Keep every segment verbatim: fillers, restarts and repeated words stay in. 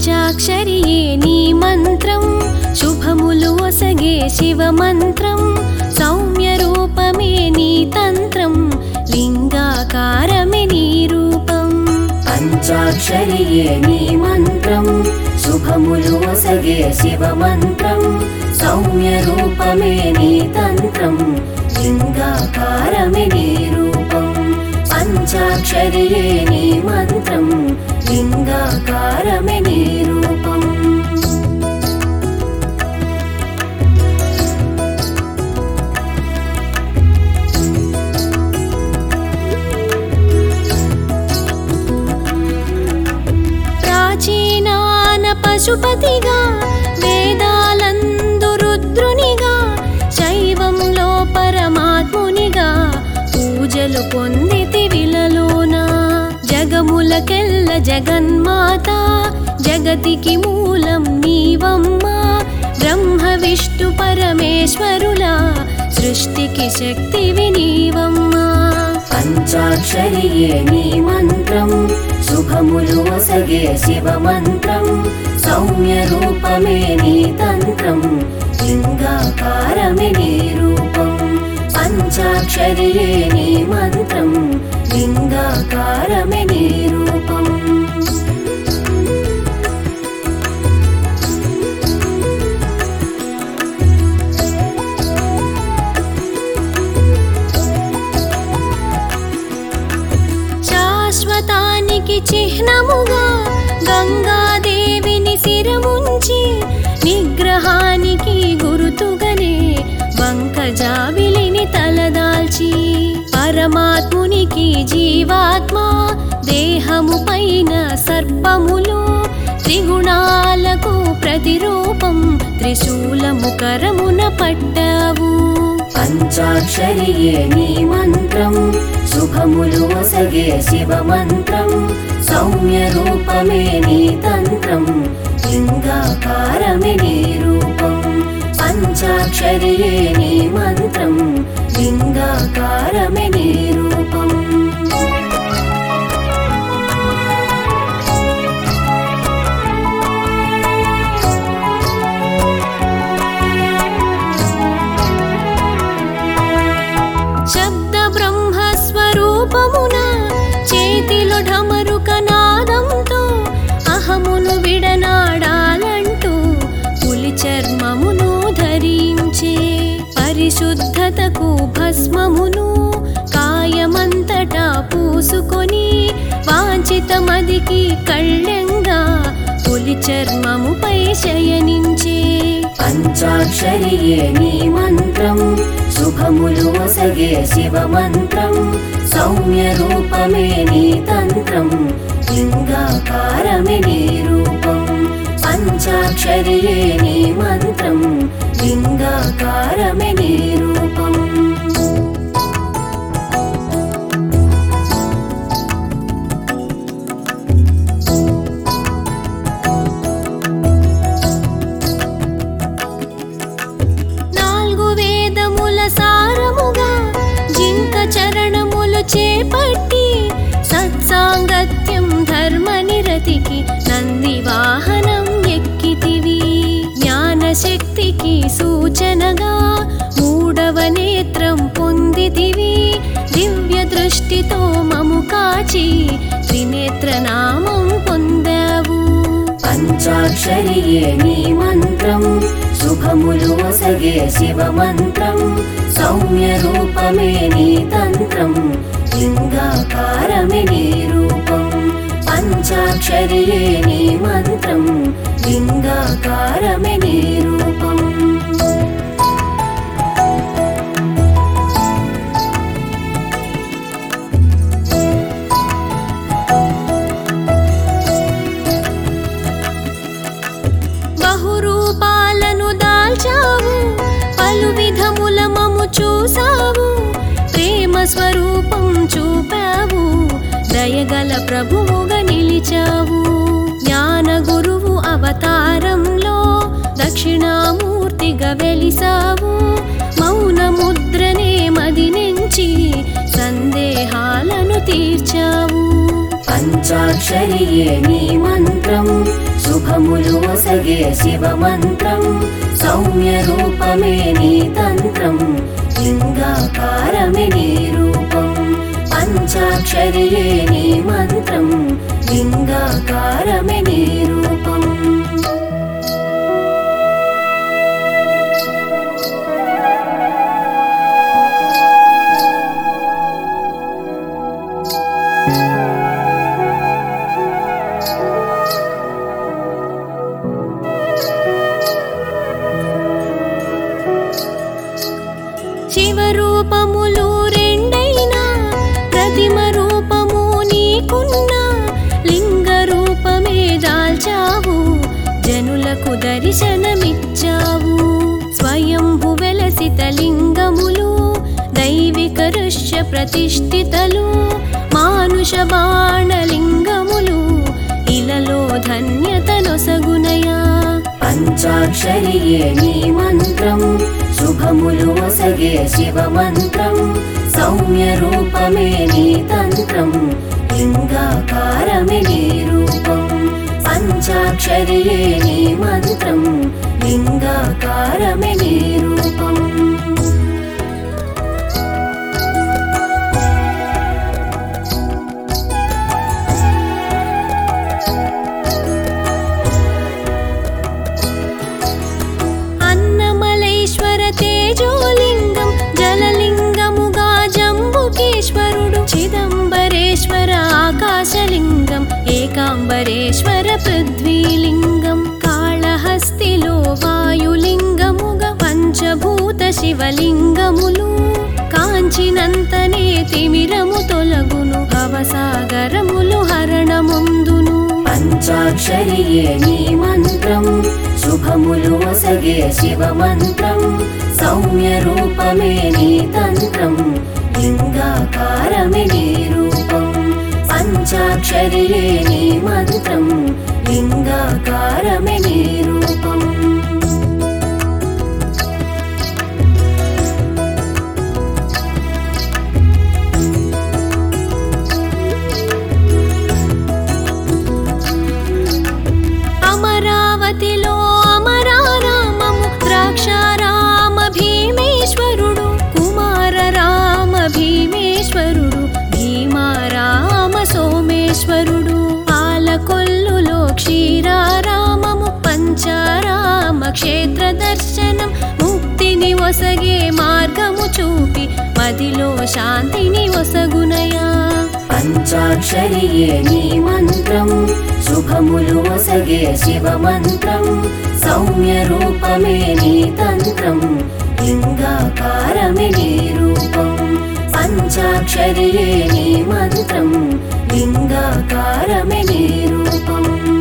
పంచాక్షరియే నీ మంత్రం శుభములు ఒసగే శివ మంత్రం సౌమ్య రూపమే నీ తంత్రం లింగాకారమే నీ రూపం పంచాక్షరియే నీ మంత్రం శుభములు ఒసగే శివ మంత్రం సౌమ్య రూపమే నీ తంత్రం లింగాకారమే నీ రూపం పంచాక్షరియే నీ మంత్రం లింగాకారమే నీ రూపం ప్రాచీనాన పశుపతిగా వేదాలందు రుద్రునిగా శైవంలో పరమాత్మునిగా పూజలు పొందితి విలలోన జగములకెల్ల జగన్మాత జగతికి మూలం నీవమ్మా బ్రహ్మ విష్ణు పరమేశ్వరుల సృష్టికి శక్తివి నీవమ్మా పంచాక్షరియే నీ మంత్రం శుభములు ఒసగే శివ మంత్రం సౌమ్య రూపమే నీ తంత్రం లింగాకారమే నీ రూపం పంచాక్షరియే నీ మంత్రం లింగాకారమే నీ రూపం శాశ్వతానికి చిహ్నముగా గంగాదేవిని శిరముంచి నిగ్రహానికి గురుతుగనే వంకజాబిలిని తలదాల్చి పరమాత్మునికి జీవాత్మ దేహము పైన సర్పములు త్రిగుణాలకు ప్రతిరూపం త్రిశూలము కరమున పట్టావు పంచాక్షరియే నీ మంత్రం శుభములు ఒసగే శివ మంత్రం సౌమ్య రూపమే నీ తంత్రం లింగాకారమే నీ రూపం పంచాక్షరియే నీ మంత్రం లింగాకారమే నీ రూపం శబ్ద బ్రహ్మస్వరూపమున చేతిలో ఢమరుక నాదంతో అహమును విడనాడాలంటూ పులి చర్మమును ధరించే పరిశుద్ధతకు భస్మమును కాయమంతటా పూసుకొని వాంఛితమదికి కళ్ళెంగా పులి చర్మముపై శయనించే పంచాక్షరియే నీ మంత్రం శుభములు ఒసగే శివ మంత్రం సౌమ్య రూపమే నీ తంత్రం లింగాకారమే నీ రూపం పంచాక్షరియే నీ మంత్రం లింగాకారమే నీ రూపం నాలుగు వేదముల సారముగా జింక చరణములు చేపట్టి సత్సాంగత్యం ధర్మ నిరతికి నంది వాహనం ఎక్కితివి జ్ఞానశక్తికి సూచనగా మూడవ నేత్రం పొందితివి దివ్య దృష్టితో మము కాచి త్రినేత్ర నామం పొందావు పంచాక్షరియే నీ మంత్రం శుభములు ఒసగే శివ మంత్రం సౌమ్య రూపమే నీ తంత్రం లింగాకారమే నీ రూపం పంచాక్షరియే నీ మంత్రం లింగాకారమే నీ రూపం బహురూపాలను దాల్చావు పలు విధముల మము చూసావు ప్రేమ స్వరూపం చూపావు దయగల ప్రభువుగా నిలిచావు జ్ఞాన గురువు అవతారంలో దక్షిణామూర్తిగా వెలిసావు మౌన ముద్రనే మది నుంచి సందేహాలను తీర్చావు పంచాక్షరియే నీ మంత్రం శుభములు ఒసగే శివ మంత్రం సౌమ్య రూపమే నీ తంత్రం లింగాకారమే నీ రూపం పంచాక్షరియే నీ మంత్రం లింగాకారమే నీ రూపం శివరూపములు రెండైనా ప్రతిమ రూపము నీకున్నా లింగ రూపమే దాల్చావు జనులకు దర్శనమిచ్చావు స్వయంభు వెలసిత లింగములు దైవిక ఋష్య ప్రతిష్ఠితలు మానుష బాణలింగములు ఇలలో ధన్యతనొసగునయా పంచాక్షరియే నీ మంత్రం శుభములు ఒసగే శివ మంత్రం సౌమ్య రూపమే నీ తంత్రం లింగాకారమే నీ రూపం పంచాక్షరియే నీ మంత్రం లింగాకారమే నీ రూపం తేజోలింగం జలలింగముగా జంబుకేశ్వరుడు చిదంబరేశ్వర ఆకాశలింగం ఏకాంబరేశ్వర పృథ్వీలింగం కాళహస్తిలో వాయులింగముగా పంచభూత శివలింగములు కాంచినంతనే తిమిరము తొలగును భవసాగరములు హరణముందును పంచాక్షరియే నీ మంత్రం శుభములు ఒసగే శివ మంత్రం సౌమ్య రూపమే నీ తంత్రం లింగాకారమే నీ రూపం పంచాక్షరియే నీ మంత్రం లింగాకారమే నీ రూపం అమరావతిలో అమరారామము ద్రాక్షారామ భీమేశ్వరుడు కుమార రామ భీమేశ్వరుడు భీమారామ సోమేశ్వరుడు పాలకొల్లులో క్షీరారామము పంచారామ క్షేత్ర దర్శనం ముక్తిని ఒసగే మార్గము చూపి మదిలో శాంతిని ఒసగునయా పంచాక్షరియే నీ మంత్రం శుభములు ఒసగే శివ మంత్రం సౌమ్య రూపమే నీ తంత్రం లింగాకారమే నీ రూపం పంచాక్షరియే నీ మంత్రం లింగాకారమే నీ రూపం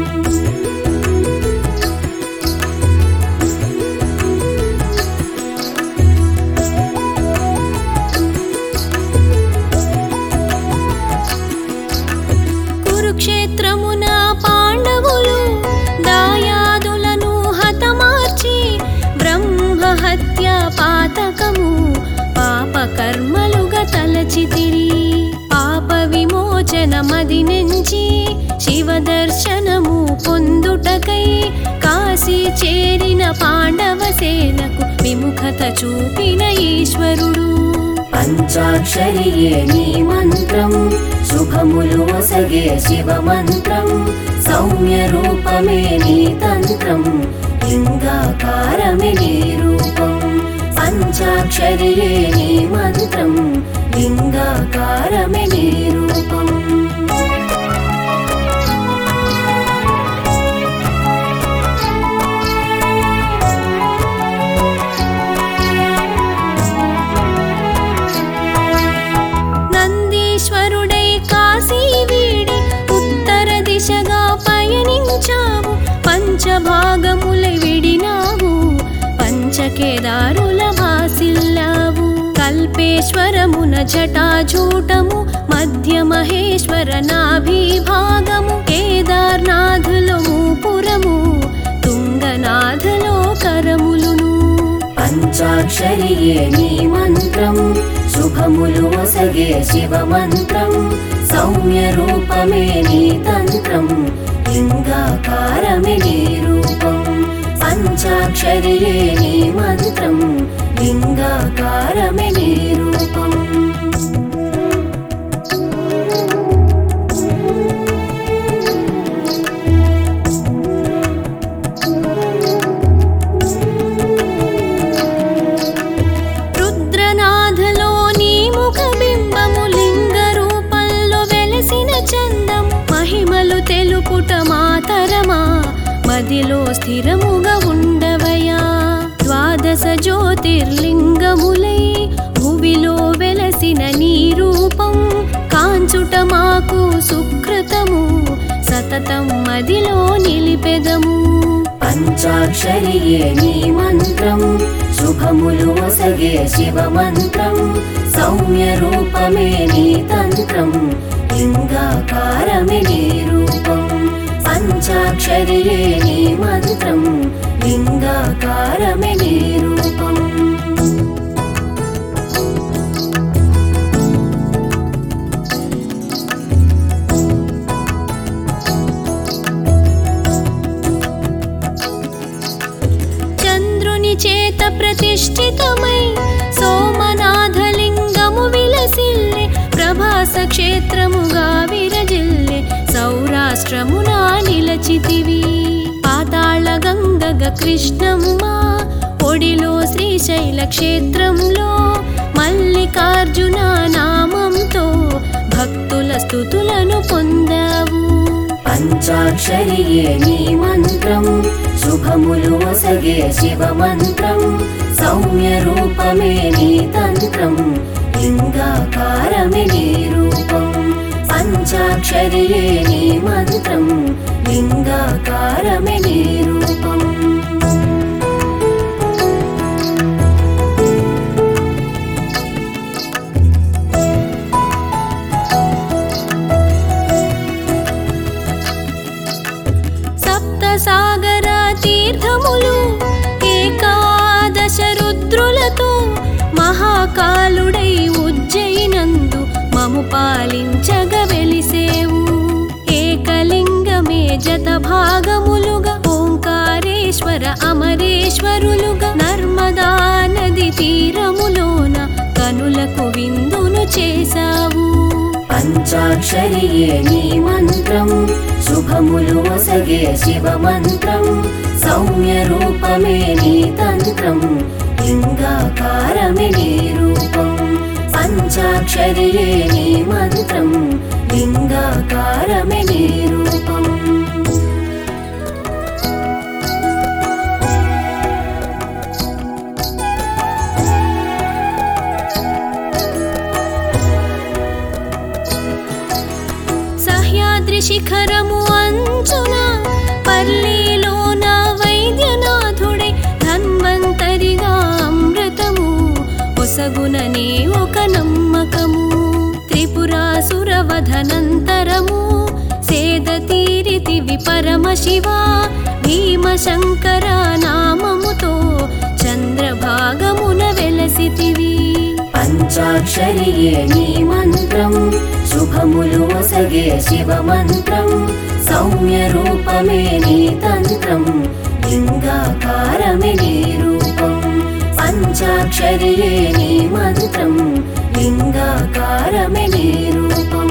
కురుక్షేత్రమున పాండవులు దాయాదులను హతమార్చి బ్రహ్మ హత్య పాతకము పాప కర్మలుగా తలచితిరి పాప విమోచన మది నుంచి శివ దర్శనము పొందుటకై కాశీ చేరిన పాండవ సేనకు విముఖత చూపిన ఈశ్వరుడు పంచాక్షరియే నీ మంత్రం శుభములు ఒసగే శివ మంత్రం సౌమ్య రూపమే నీ తంత్రం లింగాకారమే నీ రూపం పంచాక్షరియే నీ మంత్రం లింగాకారమే నీ రూపం నందీశ్వరుడై కాశీ వీడి ఉత్తర దిశగా పయనించావు పంచభాగములై విడినావు పంచకేదారుల భాసిల్లావు కల్పేశ్వరమున జటాజూటము మధ్య మహేశ్వర నాభిభాగము కేదార్నాథులో మూపురము తుంగనాథలో కరములును పంచాక్షరియే నీ మంత్రం శుభములు ఒసగే ఒసగే శివమంత్రం సౌమ్య రూపమే నీ తంత్రం లింగాకారమే నీ రూపం పంచాక్షరియే నీ మంత్రం లింగాకారమే నీ రూపం రుద్రనాథలో నీ ముఖ బింబము లింగ రూపంలో వెలసిన చందం మహిమలు తెలుపుట మాతరమా మదిలో స్థిరముగా ఉండవయా ద్వాదశ జ్యోతిర్లింగములై భువిలో వెలసిన నీ రూపం కాంచుట మాకు సుకృతము సతతం మదిలో నిలిపెదము పంచాక్షరియే నీ మంత్రం శుభములు ఒసగే శివమంత్రం సౌమ్య రూపమే నీ తంత్రం లింగాకారమే నీ రూపం పంచాక్షరియే నీ మంత్రం లింగాకారమే నీ రూపం చంద్రుని చేత ప్రతిష్ఠితమై సోమనాథలింగము విలసిల్లే ప్రభాస క్షేత్రముగా విరజిల్లే సౌరాష్ట్రమునా నిలచితివి పాతాళ గంగగ కృష్ణమ్మ ఒడిలో శ్రీశైల క్షేత్రంలో మల్లికార్జున నామంతో భక్తుల స్తుతులను పొందావు పంచాక్షరియే నీ మంత్రం శుభములు ఒసగే శివమంత్రం సౌమ్య రూపమే నీ తంత్రం లింగాకారమే నీ రూపం పంచాక్షరియే నీ మంత్రం లింగాకారమే నీ రూపం సాగర తీర్థములు ఏకాదశ రుద్రులతో మహాకాలుడై ఉజ్జయినందు మము పాలించగ వెలిసేవు ఏకలింగమే జత భాగములుగా ఓంకారేశ్వర అమరేశ్వరులుగా నర్మదా నది తీరములోన కనులకు విందును చేశావు పంచాక్షరియే నీ మంత్రం శుభములు ఒసగే శివమంత్రం సౌమ్య రూపమే నీ తంత్రం లింగాకారమే నీ రూపం పంచాక్షరియే నీ మంత్రం లింగాకారమే నీ రూపం శిఖరము అంచున పల్లీలోన వైద్యనాథుడే ధన్వంతరిగా అమృతము ఒసగుననే ఒక నమ్మకము త్రిపురాసురవధనంతరము సేద తీరితివి పరమశివ భీమశంకర నామముతో చంద్రభాగమున వెలసితివి పంచాక్షరియే నీ మంత్రం శుభములు ఒసగే శివమంత్రం సౌమ్య రూపమే నీ తంత్రం లింగాకారమే నీ రూపం పంచాక్షరియే నీ మంత్రం లింగాకారమే నీ రూపం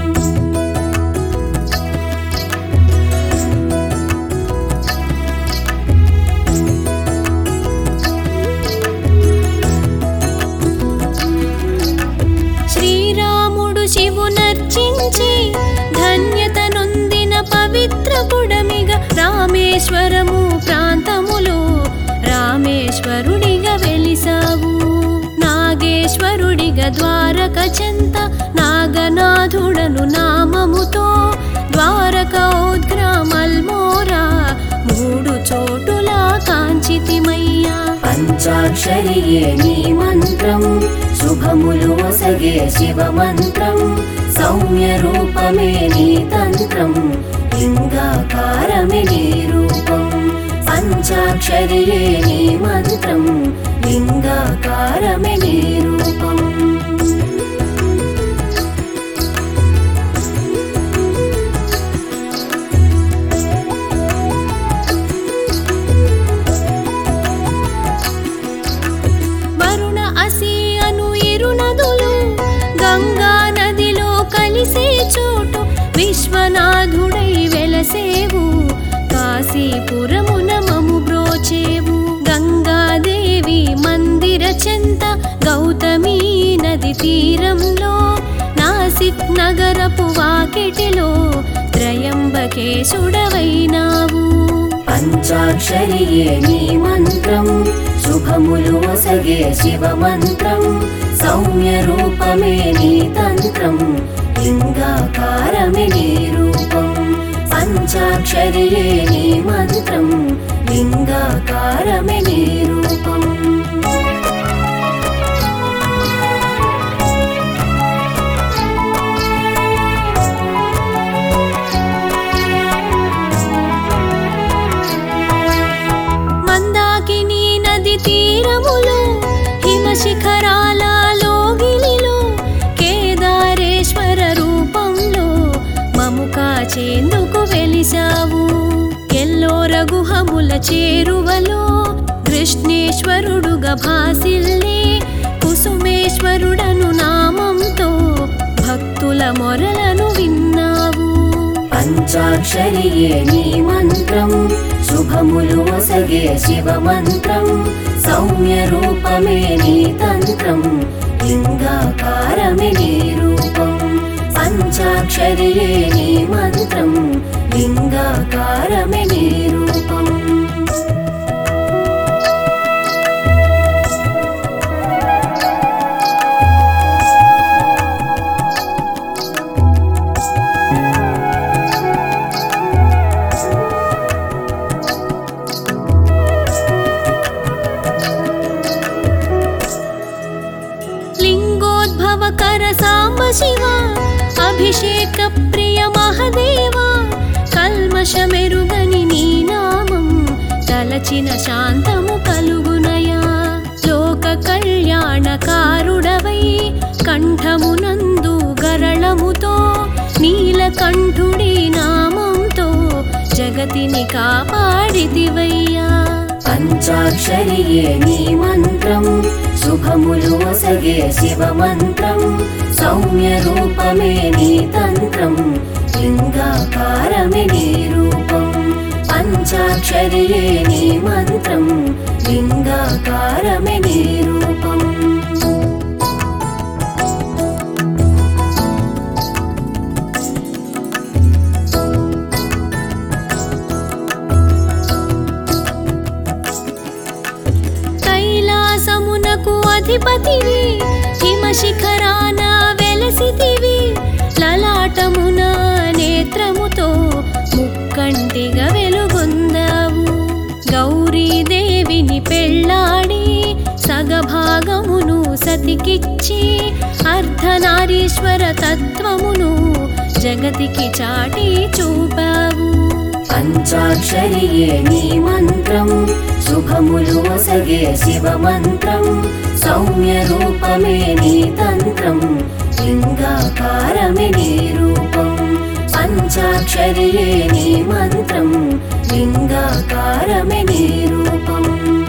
శివునర్చించి ధన్యత నొందిన పవిత్ర పుడమిగా రామేశ్వరము ప్రాంతములో రామేశ్వరుడిగా వెలిసావు నాగేశ్వరుడిగా ద్వారక చెంత నాగనాథుడను నామముతో ద్వారక ఉద్గ్రామల్మోరా మూడు చోటులా కాంచితిమయ్యా పంచాక్షరియే నీ మంత్రం శుభములు ఒసగే శివమంత్రం సౌమ్య రూపమే నీ తంత్రం లింగాకారమే నీ రూపం పంచాక్షరియే నీ మంత్రం లింగాకారమే నీ రూపం కాశీపురమున మము బ్రోచేవు గంగాదేవి మందిర చెంత గౌతమీ నది తీరంలో నాసిక్ నగరపు వాకిటిలో త్రయంబకేశుడవైనావు పంచాక్షరియే నీ మంత్రం శుభములు ఒసగే శివ మంత్రం సౌమ్య రూపమే నీ తంత్రం లింగాకారమే నీ రూపం పంచాక్షరియే నీ మంత్రం లింగాకారమే నీ రూపం మందాకిని నది తీరములో హిమశిఖరాల లోగిలిలో కేదారేశ్వర రూపంలో మము కాచేందుకు వెలిసావు ఎల్లోర గుహముల చేరువలో కృష్ణేశ్వరుడుగా భాసిల్లే కుసుమేశ్వరుడను నామంతో భక్తుల మొరలను విన్నావు పంచాక్షరియే నీ మంత్రం శుభములు ఒసగే శివ మంత్రం సౌమ్య రూపమే నీ తంత్రం లింగాకారమే నీ రూపం పంచాక్షరియే నీ మంత్రం లింగాకారమే నీ రూపం లింగోద్భవకర సాంబ శివ అభిషేక ప్రియ మహదేవా కల్మషమెరుగని నీ నామం తలచిన శాంతము కలుగునయా లోక కళ్యాణకారుడవై కంఠమునందు గరళముతో నీలకంఠుడి నామంతో జగతిని కాపాడితివయ్యా పంచాక్షరియే నీ మంత్రం శుభములు ఒసగే శివ మంత్రం సౌమ్య రూపమే నీ తంత్రం లింగాకారమే నీ రూపం పంచాక్షరియే నీ మంత్రం లింగాకారమే నీ రూపం కైలాసమునకు అధిపతివి హిమశిఖరాన వెలసితివి లలాటమున నేత్రముతో ముక్కంటిగా వెలుగొందావు గౌరీదేవిని పెళ్ళాడి సగభాగమును సతికిచ్చి అర్ధనారీశ్వర తత్వమును జగతికి చాటి చూపావు పంచాక్షరియే నీ మంత్రం శుభములు ఒసగే శివ మంత్రం సౌమ్య రూపమే నీ తంత్రం లింగాకారమే నీ రూపం పంచాక్షరియే నీ మంత్రం లింగాకారమే నీ రూపం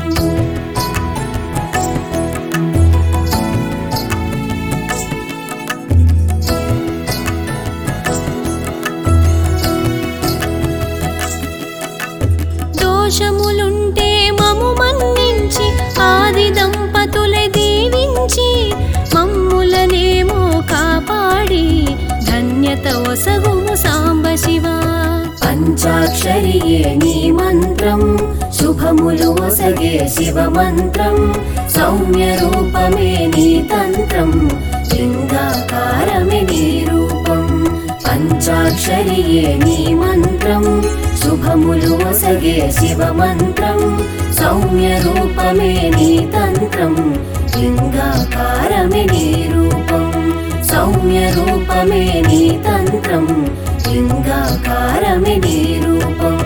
దోషములుంటే మము మన్నించి ఆది దంపతులే దీవించి మమ్ములనేమో కాపాడి ధన్యత ఒసగుము సాంబ శివ పంచాక్షరియే నీ మంత్రం శుభములు ఒసగే శివ మంత్రం సౌమ్య రూపమే నీ తంత్రం లింగాకారమే నీ రూపం పంచాక్షరియే నీ మంత్రం శుభములు ఒసగే శివ మంత్రం సౌమ్య రూపమే నీ తంత్రం లింగాకారమే నీ రూపం సౌమ్య రూపమే నీ తంత్రం లింగాకారమే నీ రూపం